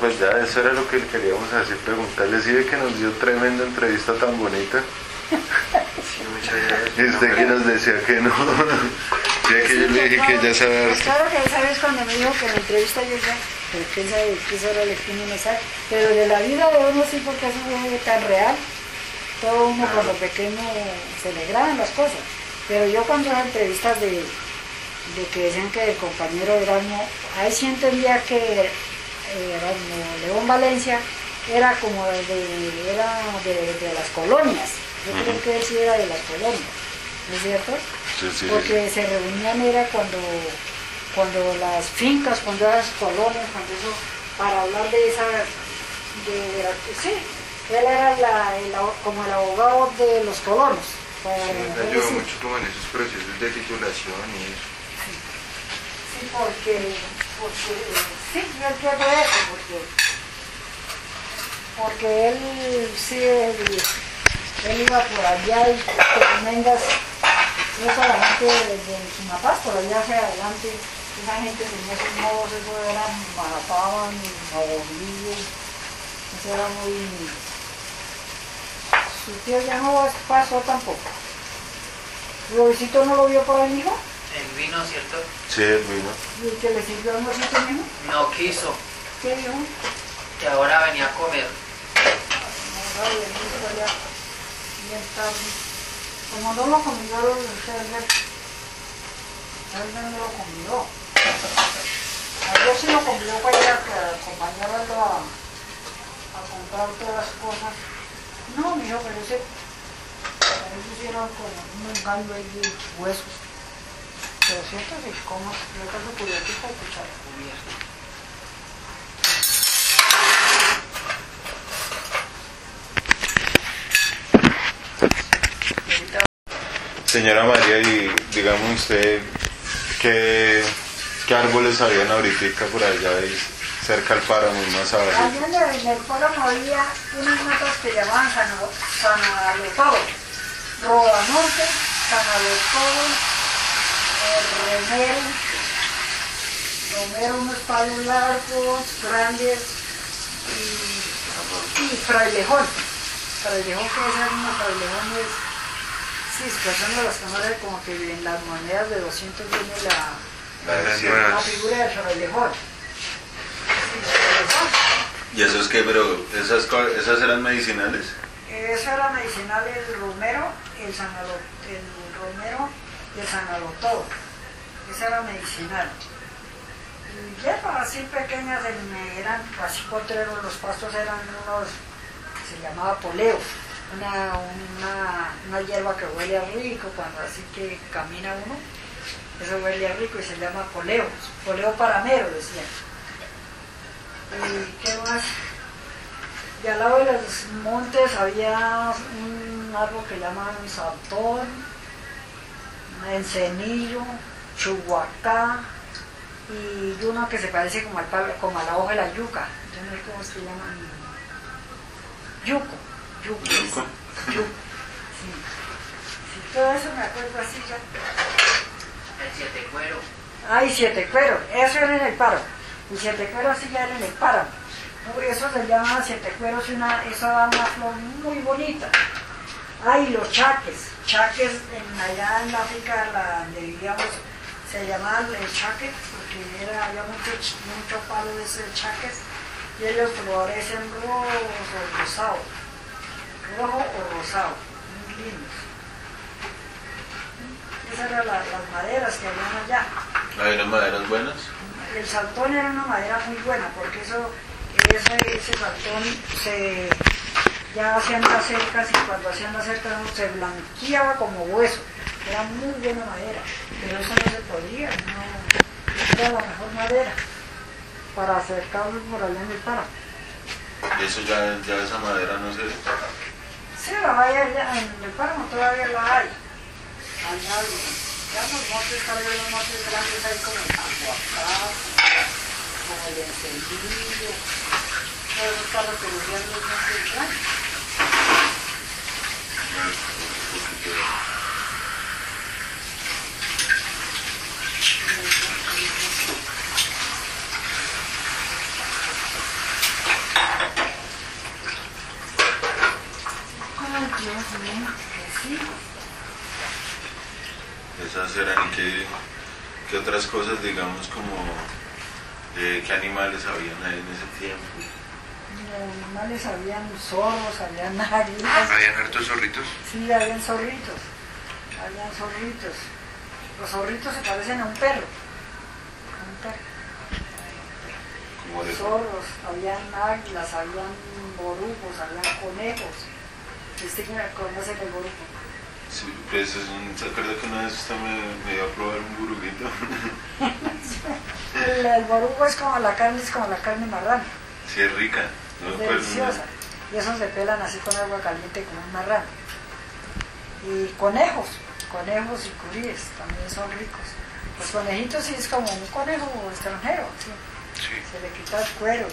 pues ya, eso era lo que queríamos hacer, preguntarle si de que nos dio tremenda entrevista tan bonita. Sí, muchas gracias. Y usted que nos decía que no. Ya que yo le dije que ya sabía Pues harto. claro que esa vez cuando me dijo que la entrevista yo ya, pero quién sabe qué eso era lo que uno no sabe. Pero de la vida de uno sí, porque eso es tan real. Todo uno cuando pequeño se le graban las cosas. Pero yo cuando las entrevistas de, de que decían que el compañero Erasmo, ahí sí entendía que eh, Erasmo León Valencia era como de, era de, de las colonias. Yo uh-huh. creo que él sí era de las colonias, ¿no es cierto? Sí, sí, porque sí. Se reunían era cuando, cuando las fincas, cuando las colonias, cuando eso, para hablar de esa, de, de la, sí, él era la, el, como el abogado de los colonos. Para sí, nos ayudó decir. Mucho como en esos procesos de titulación y eso. Sí, sí porque, porque, sí, yo entiendo eso, porque, porque él sí, él, él iba por allá y tremendas, no solamente desde Sumapaz, por allá hacia adelante, esa gente tenía sus modos, eso era mataban, abolíos, eso era muy... Su tío ya no pasó tampoco. ¿Luisito no lo vio por ahí, mijo? El vino, ¿cierto? Sí, el vino. ¿Y el que le sirvió almuercito, mijo? No quiso. ¿Qué dijo? Que ahora venía a comer. No, no, ya, ya está. Como no lo comió, ustedes ven. Él no lo comió. A yo sí lo comió para ir a acompañarlo a, a comprar todas las cosas. No, mijo, pero ese, ellos hicieron con un engaño ahí de huesos. Pero cierto, sí, como yo caso cubiertito y cuchara cubierta. Señora María, y digamos usted, ¿qué, qué árboles habían ahorita por allá ahí, cerca al páramo y más abajo? Allá en el, en el páramo había unas matas que llamaban San, San Alotado, Rodamonte, San Alotado, eh, Romero, Romero, unos palos largos, grandes, y, y frailejón. Frailejón, que es una frailejón es, sí, son de las cámaras como que en las monedas de doscientos viene la, la, la figura del frailejón. ¿Y eso es qué? Pero esas, esas eran medicinales. Eso era medicinal el romero, el, sanalo, el romero y el sanalotodo. Eso era medicinal. Y hierbas así pequeñas eran así potreros, los pastos eran unos, se llamaba poleo, una, una, una hierba que huele a rico, cuando así que camina uno, eso huele a rico y se llama poleo, poleo paramero decían. ¿Y qué más? Y al lado de los montes había un árbol que llaman saltón, encenillo, chuhuacá y uno que se parece como, al palo, como a la hoja de la yuca. Yo no sé cómo se llama. Yuco. Yuco. Yuco. Yuco. Sí. Sí, todo eso me acuerdo así ya. El siete cuero. Ay, siete cuero. Eso era en el paro. Y siete cueros sí ya era en el páramo. Eso se llama siete cueros y una, eso da una flor muy bonita. Ay, los chaques. Chaques en, allá en África, la, donde vivíamos, se llamaba el chaque, porque era, había mucho, mucho palo de ese chaques, y ellos florecen rojos o rosados. Rojo o rosado, muy lindos. Esas eran la, las maderas que habían allá. ¿Hay unas maderas buenas? El saltón era una madera muy buena, porque eso, ese, ese saltón se, ya hacían las cercas y cuando hacían las cercas se blanqueaba como hueso. Era muy buena madera, pero eso no se podía, no era la mejor madera para acercarlos por allá en el páramo. ¿Y eso ya, ya esa madera no se ve? Sí, la hay allá, en el páramo todavía la hay. Allá, ya los montes, tal vez los montes grandes hay como el aguacate, como el encendido, todo eso está lo que nos dan los montes grandes. Sí. Esas eran, ¿y qué, qué otras cosas, digamos, como eh, qué animales habían ahí en ese tiempo? Los animales habían zorros, habían águilas. ¿Habían hartos zorritos? Sí, habían zorritos. Habían zorritos. Los zorritos se parecen a un perro. A un perro. Como de- Zorros, habían águilas, habían borugos, habían conejos. ¿Usted conoce el borugo? Sí, pues es un, ¿se acuerda que una vez usted me, me iba a probar un buruguito? el, el borugo es como la carne, es como la carne marrana. Sí, es rica. No Es me acuerdo. deliciosa. Y esos se pelan así con agua caliente como un marrano. Y conejos, conejos y curíes también son ricos. Los conejitos sí es como un conejo extranjero, ¿sí? Sí. Se le quita el cuero.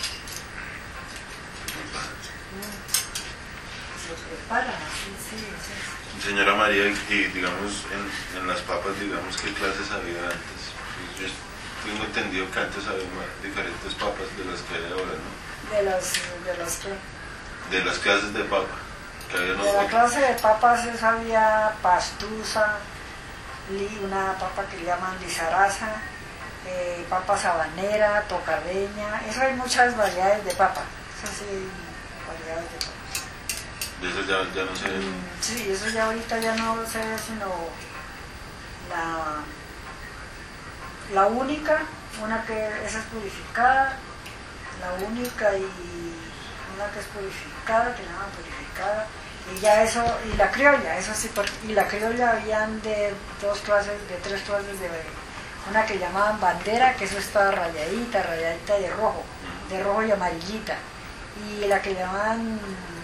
Se preparan así, sí, sí. Señora María, y digamos, en, en las papas, digamos, ¿qué clases había antes? Pues yo tengo entendido que antes había más diferentes papas de las que hay ahora, ¿no? De las, de las que... De las clases de papa que había De la nosotros. clase de papas es, había pastusa, li- una papa que le llaman lizaraza, eh, papa sabanera, tocardeña, eso hay muchas variedades de papa, eso sí hay variedades de papas. De eso ya, ya no sé. Mm, Sí, eso ya ahorita ya no se ve sino la, la única, una que esa es purificada, la única y una que es purificada, que se llama purificada, y ya eso, y la criolla, eso sí, por- y la criolla habían de dos clases, de tres clases de una que llamaban bandera, que eso estaba rayadita, rayadita de rojo, de rojo y amarillita, y la que llamaban,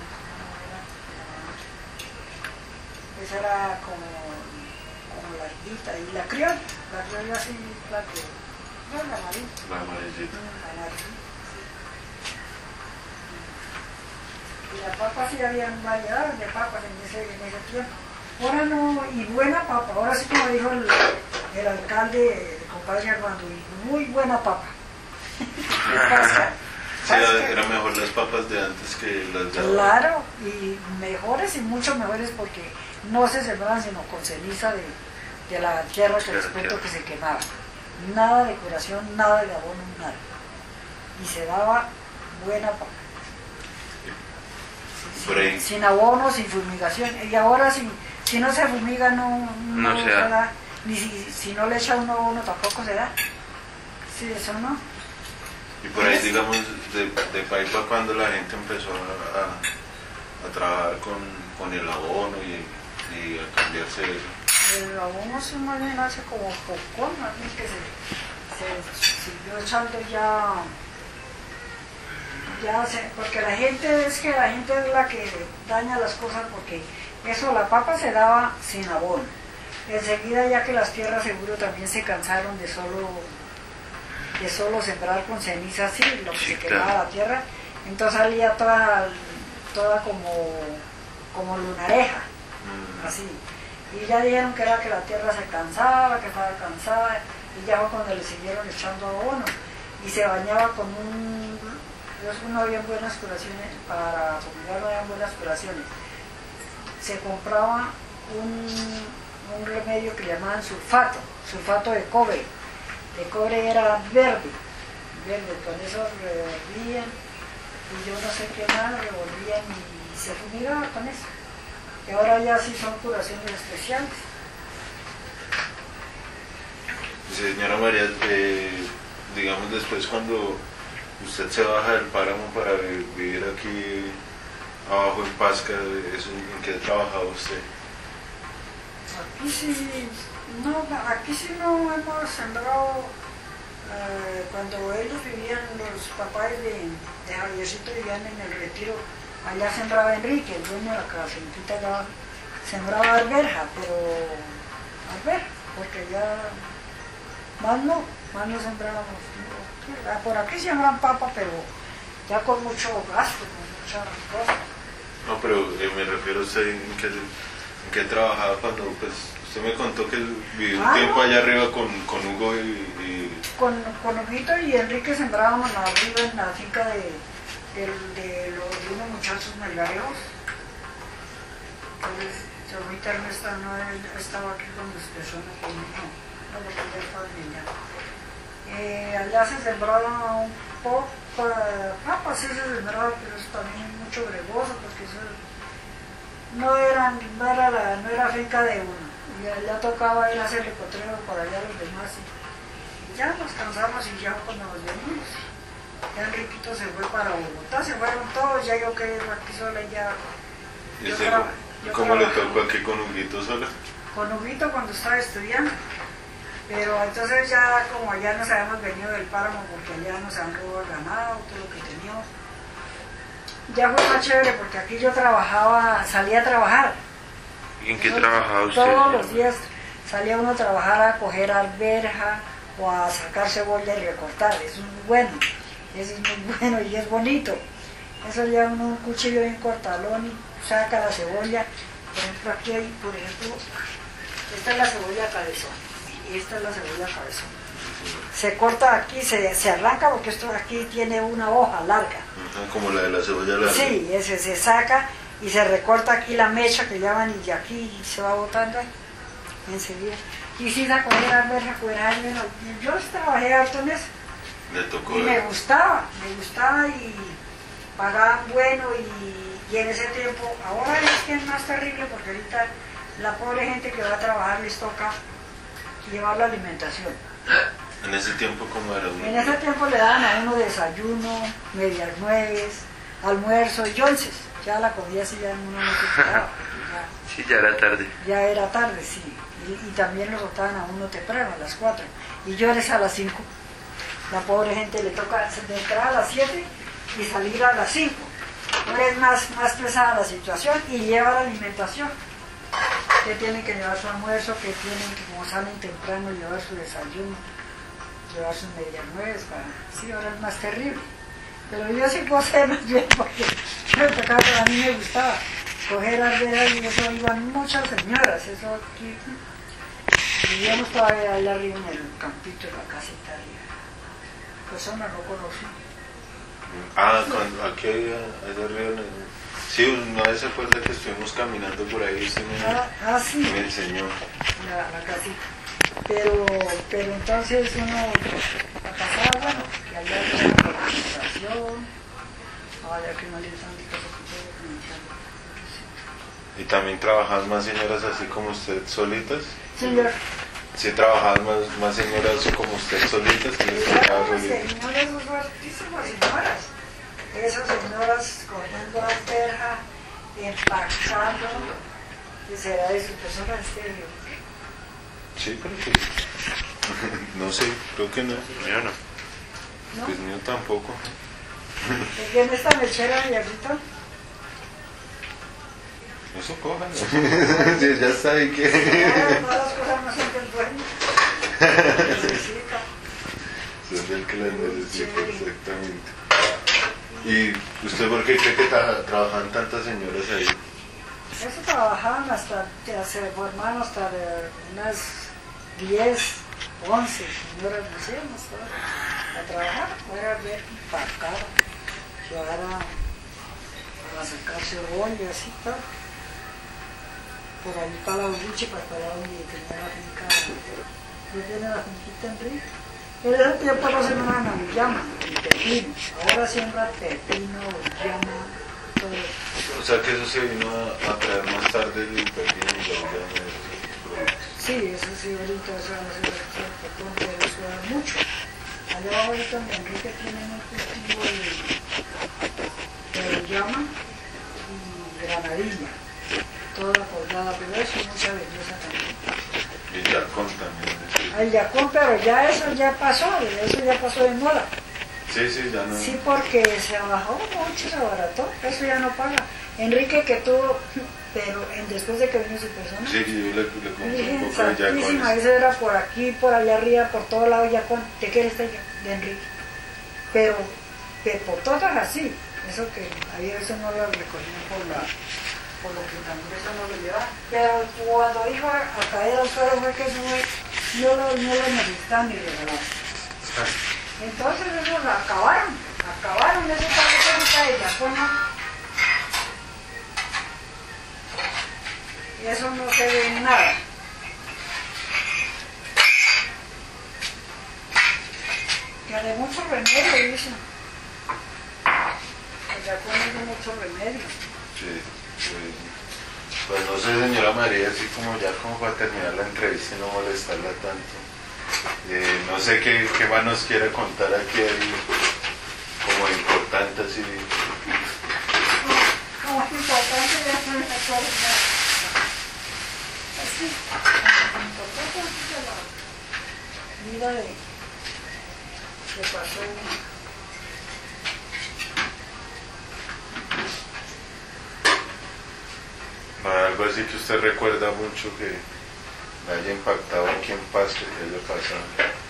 esa era como, como larguita, y la criolla, la criolla así, la que, no, la amarilla, La amarillita. la amarilla. Y la papa sí habían variedades de papas en ese, en ese tiempo. Ahora no, y buena papa, ahora sí como dijo el, el alcalde, el compadre Armando, y muy buena papa. Sí, era, era mejor las papas de antes que las de ahora. Claro, y mejores y mucho mejores porque no se sembraban sino con ceniza de, de la tierra que les cuento que se quemaba. Nada de curación, nada de abono, nada. Y se daba buena papa. Por ahí. Sin, sin abono, sin fumigación. Y ahora si, si no se fumiga no, no, No se da. Ni si, si no le echa uno abono tampoco se da. Sí, eso no. Y por ahí, digamos, de, de Paipa, cuando la gente empezó a, a trabajar con, con el abono y, y a cambiarse eso. El abono sí más bien hace como poco, más bien que se, se siguió echando ya, ya se, porque la gente es que la gente es la que daña las cosas porque eso, la papa se daba sin abono. Enseguida ya que las tierras seguro también se cansaron de solo, de solo sembrar con ceniza así, lo que Sí, se quemaba claro. la tierra, entonces salía toda, toda como, como lunareja, Mm. así. Y ya dijeron que era que la tierra se cansaba, que estaba cansada, y ya fue cuando le siguieron echando abono. Y se bañaba con un... No habían buenas curaciones, para fumigar no habían buenas curaciones. Se compraba un, un remedio que llamaban sulfato, sulfato de cobre. De cobre era verde, verde, con eso revolvían, y yo no sé qué más, revolvían y se fumigaba con eso. Y ahora ya sí son curaciones especiales. Señora María, eh, digamos después cuando usted se baja del páramo para vi- vivir aquí abajo en Pasca, ¿eso, ¿en qué trabajaba usted? Aquí sí, no, aquí sí no hemos sembrado, eh, cuando ellos vivían, los papás de, de Javiercito vivían en el retiro, allá sembraba Enrique, el dueño de la casentita allá, sembraba alberja, pero alberja, porque ya más no, más no sembrábamos. No. Por aquí siembran papa, pero ya con mucho gasto, con muchas cosas. No, pero eh, me refiero a usted en qué, en qué trabajaba cuando, pues, usted me contó que vivió un Ah, tiempo no. allá arriba con, con Hugo y, y Con, con Huguito y Enrique sembrábamos arriba en la finca de, de, de los de unos muchachos melgareos. Entonces, Chomita Ernesto no estaba aquí con las personas que no, no, porque ya estaba allá. Eh, allá se sembraba un poco, papas sí se sembraba, pero eso también mucho gregoso, porque eso no, eran, no, era la, no era finca de uno. Y allá tocaba ir a hacerle potrero por allá a los demás. Y ya nos cansamos y ya cuando nos venimos. Ya Enriquito se fue para Bogotá, se fueron todos, ya yo quedé aquí sola y ya. ¿Y usted cómo le tocó aquí con Huguito sola? Con Huguito cuando estaba estudiando. Pero entonces ya como ya nos habíamos venido del páramo porque ya nos han robado el ganado, todo lo que teníamos. Ya fue más chévere porque aquí yo trabajaba, salía a trabajar. ¿Y en qué Entonces, trabajaba usted? Todos los días salía uno a trabajar a coger alberja o a sacar cebolla y recortar. Eso es muy bueno, eso es muy bueno y es bonito. Eso lleva uno un cuchillo bien cortalón y saca la cebolla. Por ejemplo aquí hay, por ejemplo, esta es la cebolla cabezón. Y esta es la cebolla cabezón. Se corta aquí, se, se arranca porque esto aquí tiene una hoja larga. Ajá, como la de la cebolla larga. Sí, ese se saca y se recorta aquí la mecha que llaman y de aquí se va botando ahí, enseguida. Y si la coger alberja, coger alberja. Yo trabajé harto en eso. Le tocó. Y me gustaba, me gustaba y pagaban bueno y, y en ese tiempo, ahora es que es más terrible porque ahorita la pobre gente que va a trabajar les toca llevar la alimentación. En ese tiempo, ¿cómo era? En ese tiempo le daban a uno desayuno, medias nueves, almuerzo y onces. Ya la comida sí ya uno no se quedaba. Sí, ya era tarde. Ya era tarde, sí. Y, y también lo botaban a uno temprano, a las cuatro. Y yo eres a las cinco. La pobre gente le toca entrar a las siete y salir a las cinco. Ahora es más, más pesada la situación y lleva la alimentación. Que tienen que llevar su almuerzo, que tienen que, como salen temprano, llevar su desayuno, llevar sus medias nueves. Para... Sí, ahora es más terrible. Pero yo sí puedo ser más bien porque me tocaba, pero a mí me gustaba coger alberjas y eso iban muchas señoras. Eso aquí. Vivíamos todavía allá arriba en el campito, en la casita arriba. Personas no conocí. Ah, cuando, aquí había, allá arriba en el... Sí, una vez se acuerda que estuvimos caminando por ahí, usted me, Ah, ah, sí. me enseñó. La, la casita. Pero, pero entonces uno la pasaba, bueno, que allá había una organización, allá que no le están ¿Y también trabajaban más señoras así como usted solitas? Señor. ¿Sí trabajaban más, más señoras como usted solitas? Que les tocaba Claro, solitas? señoras, son fuertísimas señoras. Esas señoras cogiendo alberja, empacando, ¿qué será de su persona estéreo? Sí, creo que... No sé, creo que no. Yo no. ¿No? Pues mío tampoco. ¿De quién está mechera, Villarrito? Eso cojan. Sí, ya está ahí que... No, no, las cosas no son del dueño. Necesita. Son del que las necesita, exactamente. ¿Y usted por qué cree que tra trabajan tantas señoras ahí? Eso trabajaban hasta, se formaban hasta de unas diez, once señoras, no sé, a trabajar, fuera a ver, empacar, llevar a, a sacar cebollas y tal. Por ahí para la Uruchi, para allá donde tenía la finca, yo tenía la finquita en Río. En ese tiempo no sembraban auyama y pepino, ahora siembra pepino, auyama, todo eso. O sea que eso se vino a, a traer más tarde el pepino y la auyama de esos productos. Sí, eso sí, ahorita eso va a ser el pero eso da mucho. Allá ahorita en Enrique tienen un cultivo de, de auyama y granadilla, toda colgada, pero eso es mucha belleza también. Y Yacón también. El Yacón, pero ya eso ya pasó, eso ya pasó de moda. Sí, sí, ya no. Sí, porque se bajó mucho, se abarató, eso ya no paga. Enrique que tuvo, pero en, después de que vino su persona, Sí, yo le, le compré un Virgen poco de Santísima, Yacón. eso era por aquí, por allá arriba, por todo lado Yacón, ¿de qué eres de Enrique? Pero que por todas así, eso que ahí eso no lo recogían por la... por lo que también eso no lo llevaba. Pero cuando iba a caer al suelo fue que eso fue, no lo, no lo necesitaban ni regalaban. Entonces ellos acabaron, acabaron ese par de cosas de Yacón, ¿no? eso no se ve nada. Que de mucho remedio, dicen. Que ya comen de mucho remedio. Sí, pues, pues no sé, señora María, así como ya como para terminar la entrevista y no molestarla tanto. Eh, no sé qué, qué más nos quiere contar aquí ahí, como importante así. No, como importante ya no me acuerdo. Así, importante así de la vida de que pasó. Algo así que usted recuerda mucho que me haya impactado aquí en Pasto, que haya pasado.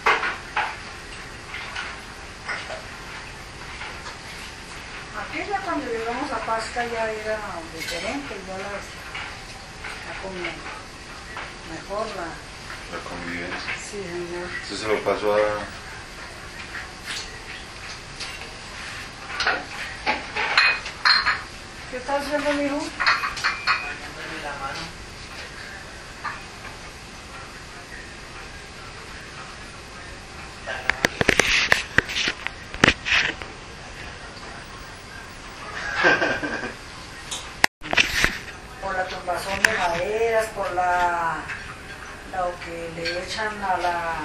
Aquí ya cuando llegamos a Pasca ya era diferente, ya la, la comida mejor la... La convivencia. Sí, señor. Eso se lo pasó a... ¿Qué está haciendo, mijo? Bañándole la mano. Por la tumbazón de maderas, por la lo que le echan a la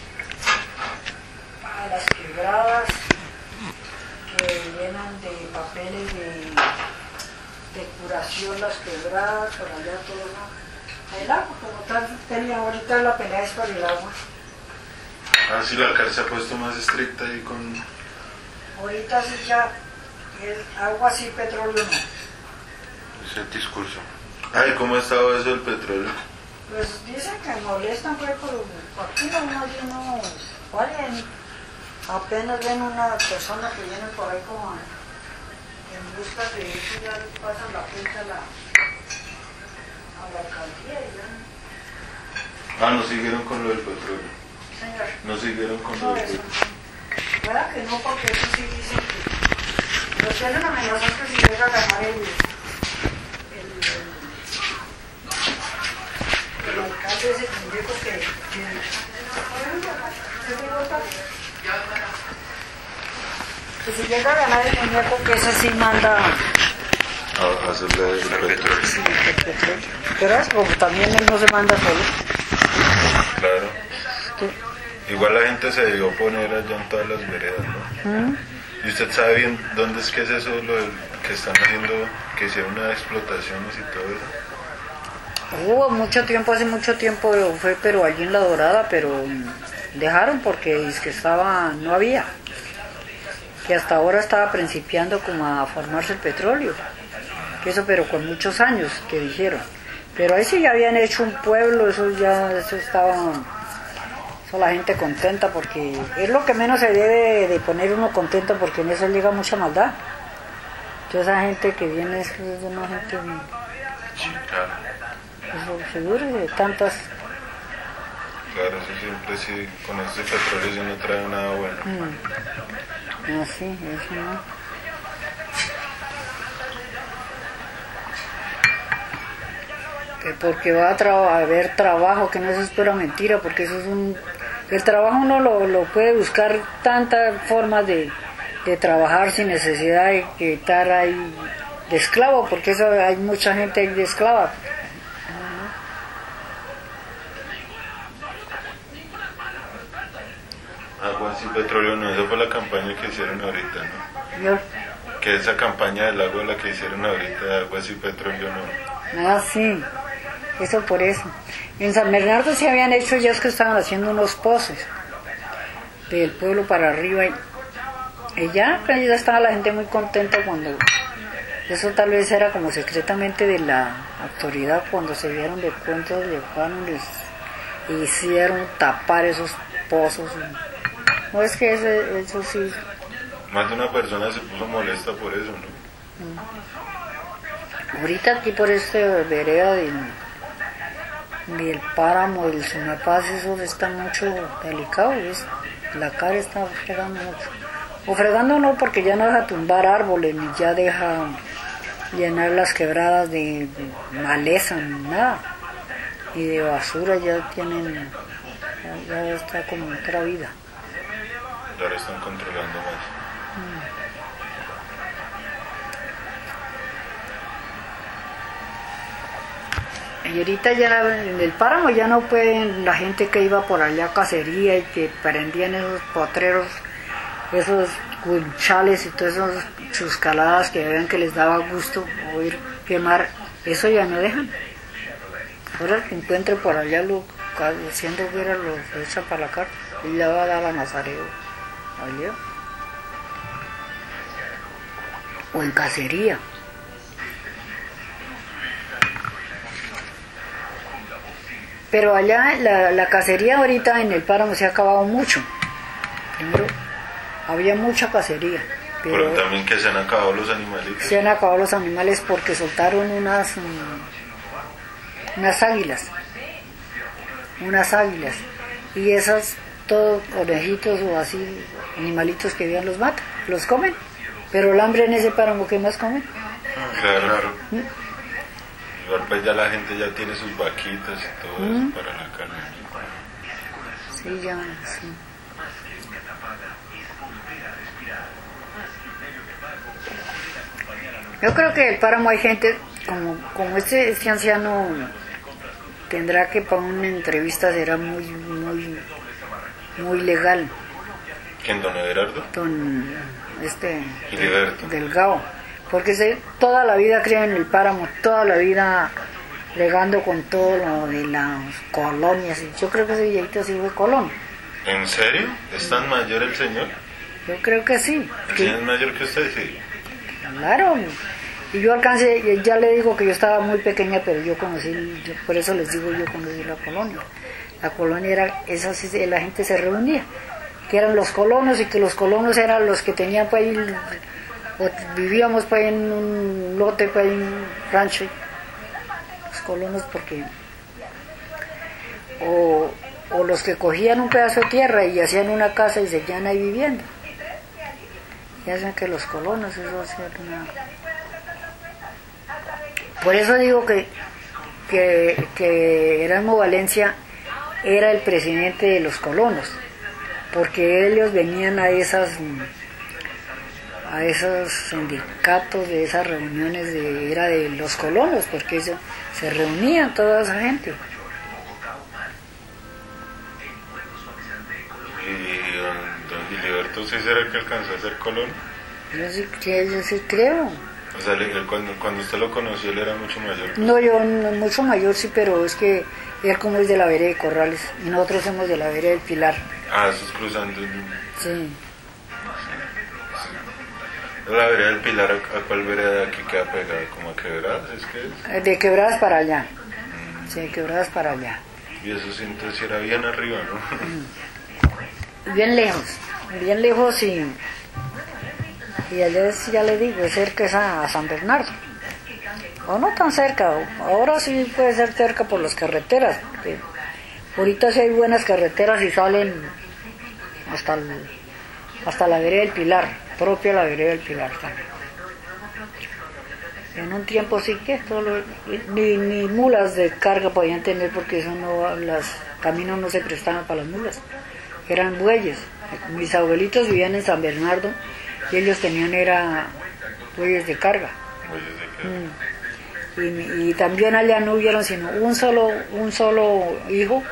a las quebradas que llenan de papeles de, de curación las quebradas, por allá todo eso. El agua, como tal, tenía ahorita la pelea es por el agua. Ah, sí, la cárcel se ha puesto más estricta ahí con... Ahorita sí ya, el agua sí, petróleo no. ese discurso. Ay, ¿cómo ha estado eso del petróleo? Pues dicen que molestan, pues, por aquí no, nadie no, vale, apenas ven una persona que viene por ahí como en busca de eso, ya le pasan la cuenta a la, a la alcaldía y ya. Ah, no siguieron con lo del petróleo. Señor. No siguieron con lo No, del eso petróleo. no. Claro que no, porque eso sí dicen que los tienen amenazar que si llega a ganar el, el, el, el alcalde ese pendejo que, que, que si llega a ganar el muñeco, que ese sí manda A, a hacerle el petróleo. sí, el petróleo. Pero es como también él no se manda solo. Claro. Sí. Igual la gente se debió poner allá en todas las veredas, ¿no? ¿Mm? ¿Y usted sabe bien dónde es que es eso, lo del, que están haciendo, que hicieron unas explotaciones y todo eso? Hubo mucho tiempo, hace mucho tiempo fue, pero allí en La Dorada, pero dejaron porque es que estaba, no había, que hasta ahora estaba principiando como a formarse el petróleo, que eso pero con muchos años que dijeron, pero ahí sí ya habían hecho un pueblo, eso ya, eso estaba, eso la gente contenta porque es lo que menos se debe de poner uno contento porque en eso llega mucha maldad, toda esa gente que viene es, es una gente, Sí, claro. eso seguro de tantas. Claro, eso siempre sí, con este petróleo sí no trae nada bueno. Mm. Así, eso no. Que porque va a, tra- a haber trabajo, que no eso es pura mentira, porque eso es un... El trabajo uno lo, lo puede buscar tantas formas de, de trabajar sin necesidad de que estar ahí de esclavo, porque eso hay mucha gente ahí de esclava. Agua sin petróleo no, eso fue la campaña que hicieron ahorita, ¿no? Yo, Que esa campaña del agua la que hicieron ahorita, de agua sin petróleo no. ah, sí, eso por eso. En San Bernardo se habían hecho, ya es que estaban haciendo unos pozos del pueblo para arriba y, y ya, pues ya estaba la gente muy contenta cuando eso tal vez era como secretamente de la autoridad cuando se dieron de cuenta lejanos les hicieron tapar esos pozos. No es que ese, eso sí. Más de una persona se puso molesta por eso, ¿no? Ahorita aquí por este vereda del, del páramo, del Sumapaz, eso está mucho delicado, ¿ves? La cara está fregando mucho. O fregando no, porque ya no deja tumbar árboles, ni ya deja llenar las quebradas de maleza, nada, y de basura. Ya tienen, ya, ya está como otra vida. Ahora están controlando más. Y ahorita ya en el páramo ya no pueden, la gente que iba por allá a cacería y que prendían esos potreros, esos guinchales y todas esas chuscaladas que veían que les daba gusto oír quemar, eso ya no dejan. Ahora el que encuentre por allá lo, haciendo guerra los echa para la cárcel y ya va a dar a Nazareo allá. O en cacería. Pero allá la, la cacería ahorita en el páramo se ha acabado mucho. Primero, había mucha cacería. Pero, pero también que se han acabado los animalitos. Se han acabado los animales porque soltaron unas, um, unas águilas. Unas águilas. Y esas, todos conejitos o así, animalitos que vean los matan, los comen. Pero el hambre en ese páramo, ¿qué más comen? Claro, claro. ¿Mm? Igual pues ya la gente ya tiene sus vaquitas y todo ¿Mm? Eso para la carne. Sí, ya, sí. Yo creo que el páramo hay gente, como, como este, este anciano tendrá que para una entrevista será muy, muy, muy legal. ¿Quién, don Everardo? Don, este, Gilberto. Delgado. Porque se, toda la vida crió en el páramo, toda la vida regando con todo lo de las colonias. Yo creo que ese viejito sí fue colón. ¿En serio? ¿Es tan mayor el señor? Yo creo que sí. ¿El señor es mayor que usted? Sí. Claro. Y yo alcancé, ya le digo que yo estaba muy pequeña, pero yo conocí, yo, por eso les digo, yo conocí la colonia. La colonia era, esa sí, la gente se reunía, que eran los colonos, y que los colonos eran los que tenían pues ahí, o vivíamos pues en un lote, pues en un rancho, los colonos, porque o, o los que cogían un pedazo de tierra y hacían una casa y seguían ahí viviendo. Y hacen que los colonos, eso hacía una... Por eso digo que, que, que Erasmo Valencia era el presidente de los colonos, porque ellos venían a esas a esos sindicatos, de esas reuniones, de, era de los colonos, porque eso, se reunían toda esa gente. ¿Y don, don Gilberto sí será que alcanzó a ser colón? Yo sí, yo sí creo. O sea, él, cuando, cuando usted lo conoció, él era mucho mayor. No, yo no, mucho mayor sí, pero es que él como es de la vereda de Corrales y nosotros somos de la vereda del Pilar. Ah, eso es cruzando. Sí. La vereda del Pilar, ¿a cuál vereda de aquí queda pegada? ¿Como a Quebradas? ¿Es que es? De Quebradas para allá. Mm. Sí, de Quebradas para allá. Y eso sí, entonces era bien arriba, ¿no? Mm. Bien lejos, bien lejos y... Y allá es, ya le digo, es cerca es a, a San Bernardo. O no tan cerca, ahora sí puede ser cerca por las carreteras. Porque ahorita sí hay buenas carreteras y salen hasta el, hasta la vereda del Pilar, propia la vereda del Pilar también. En un tiempo sí que solo, ni, ni mulas de carga podían tener porque eso no, los caminos no se prestaban para las mulas, eran bueyes. Mis abuelitos vivían en San Bernardo y ellos tenían era bueyes de carga. Mm. Y, y también allá no hubieron sino un solo un solo hijo,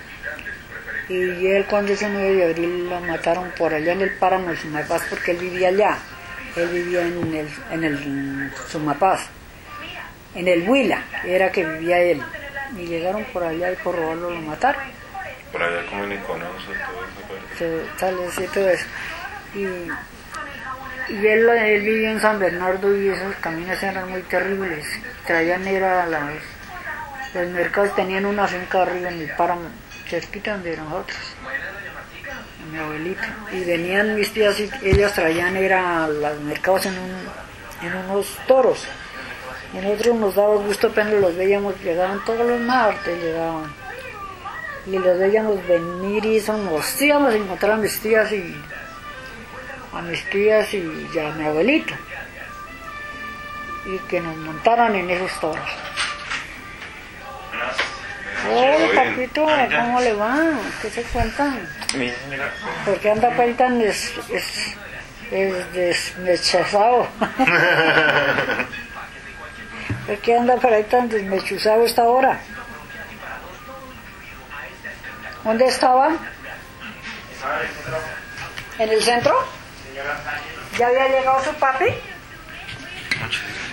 y él cuando ese nueve de abril lo mataron por allá en el páramo de Sumapaz, porque él vivía allá, él vivía en el, en el Sumapaz, en el Huila, era que vivía él, y llegaron por allá y por robarlo lo mataron. Por allá como en Iconoso, todo eso. Sale así todo eso. Y, y él, él vivía en San Bernardo y esos caminos eran muy terribles. Traían era las, los mercados, tenían una finca arriba en el páramo, cerquita donde nosotros, mi abuelita. Y venían mis tías y ellas traían era los mercados en, un, en unos toros. Y nosotros nos daba gusto apenas los veíamos, llegaban todos los martes, llegaban. Y los veíamos venir y eso, nos íbamos a encontrar a mis tías y a mis tías y a mi abuelito. y que nos montaran en esos toros. Muy Hola, bien. papito, ¿cómo le va? ¿Qué se cuentan? Bien, mira. ¿Por qué anda por ahí tan des, es, es desmechazado? ¿Por qué anda por ahí tan desmechuzado a esta hora? ¿Dónde estaban? ¿En el centro? ¿Ya había llegado su papi? Muchas gracias.